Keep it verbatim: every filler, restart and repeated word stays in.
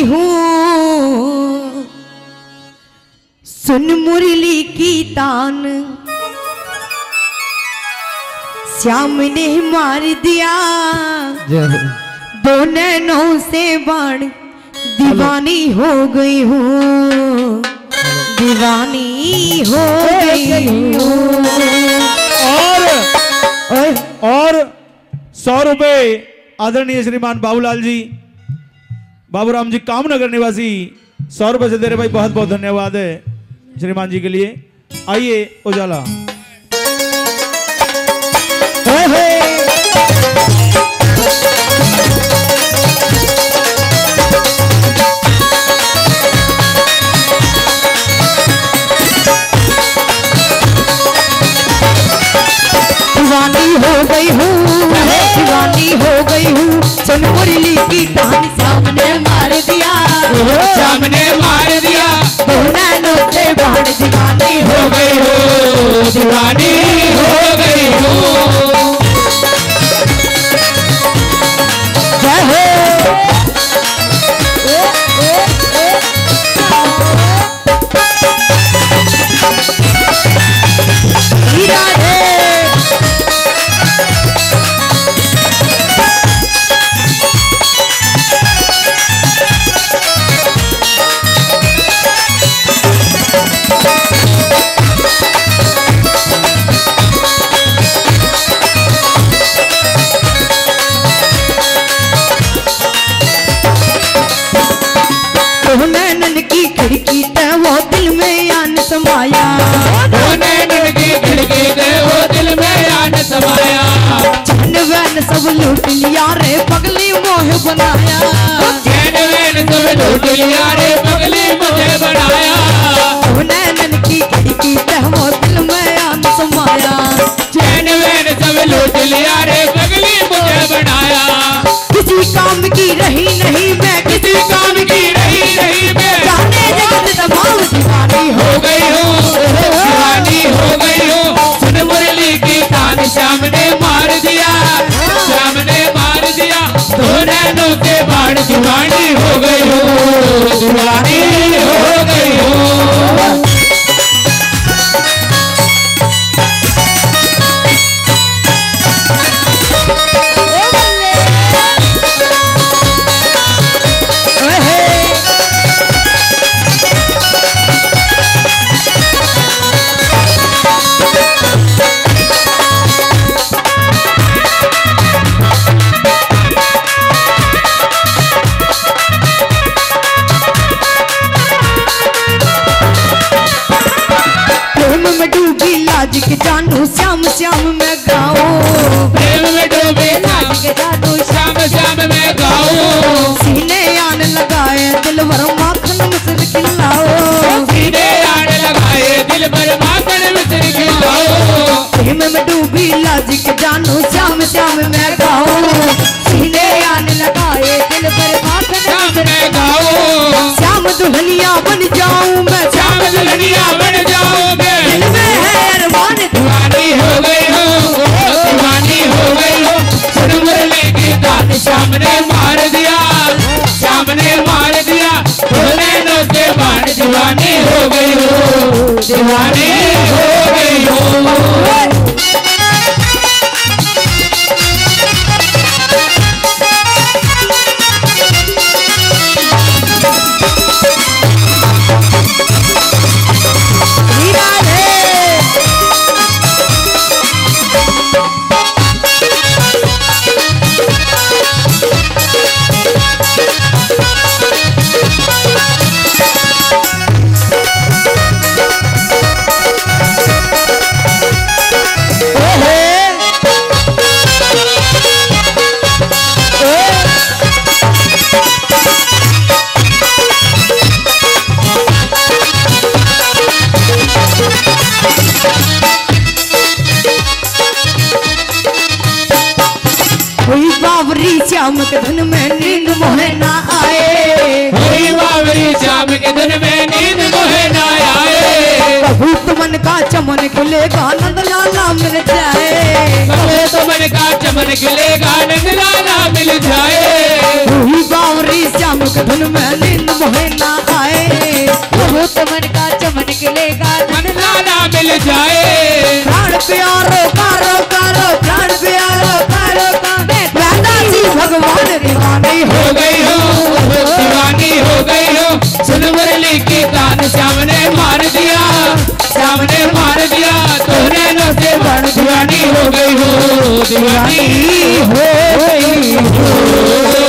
हूँ सुन मुरली की तान श्याम ने मार दिया दो नैनों से बाण दीवानी हो गई हूँ दीवानी हो गई हूँ। और और सौ रुपए आदरणीय श्रीमान बाबूलाल जी बाबूराम जी कामनगर निवासी सौ रुपए से दे रहे भाई, बहुत बहुत धन्यवाद है श्रीमान जी के लिए। आइए उजाला। दीवानी हो गई हूँ दीवानी हो गई हूँ सुन मुरली की तान सामने मार दिया सामने मार दिया दो नैनों से बाण दीवानी हो गई हो दीवानी हो गई हो। जय हो नैनन की खिड़की ते वो दिल में आन समाया नैनन की खिड़की ते वो दिल में आन समाया चैन वैन सब लूट लिया रे पगली मोह बनाया चैन वैन सब लूट लिया रे पगली मोह बनाया नैनन की खिड़की ते वो दिल में आन समाया चैन वैन सब लूट लिया रे पगली मोह बनाया किसी काम की रही नहीं मैं किसी काम की रही नहीं मैं जाने जगत तमाम दीवानी हो गई हूँ दीवानी हो गई हूँ सुन मुरली की तान श्याम ने मार दिया श्याम ने मार दिया दो नैनों के बाण दीवानी हो गई हूँ दीवानी हो गई हूँ। लाज के जानू श्याम श्याम मैं गाऊं प्रेम में डूबे लाज के जानू श्याम श्याम मैं गाऊं सीने आन लगाए दिल भर माखन मिश्र खिलाओ सीने आन लगाए दिल भर माखन मिश्र खिलाओ प्रेम में डूबी लाज के जानू श्याम श्याम मैं गाऊं सीने आन लगाए दिल भर माखन श्याम मैं गाऊं श्याम दुल्हनिया बन जाऊं मैं श्याम दुल्हनिया बन जाऊं मैं दिल में है अरमान दीवानी हो गई हो दीवानी हो गई हो सुन मुरली की तान श्याम ने मार दिया श्याम ने मार दिया दो नैनों से बाण दीवानी हो गई हो दीवानी हो गई हो। श्याम के धन में नींद मोहे ना आए बावरी श्याम के धन में नींद मोहे ना आए बहुत मन का चमन खिलेगा नंद लाला मिल जाए बहुत मन का चमन खिलेगा नंद लाला मिल जाए वही बावरी श्याम राग धुन में नींद मोहे ना आए, प्रभु तुमन का चमन खिलेगा मन लाला मिल जाए। प्राण प्यारो कारो कारो प्राण प्यारो कारो कारो दादाजी भगवान दीवानी हो हो गई हो दीवानी हो गई हो, सुन मुरली की तान श्याम ने मार दिया, श्याम ने मार दिया, तोहरे नो से बड़ दीवानी हो गई हो, दीवानी हो गई हो।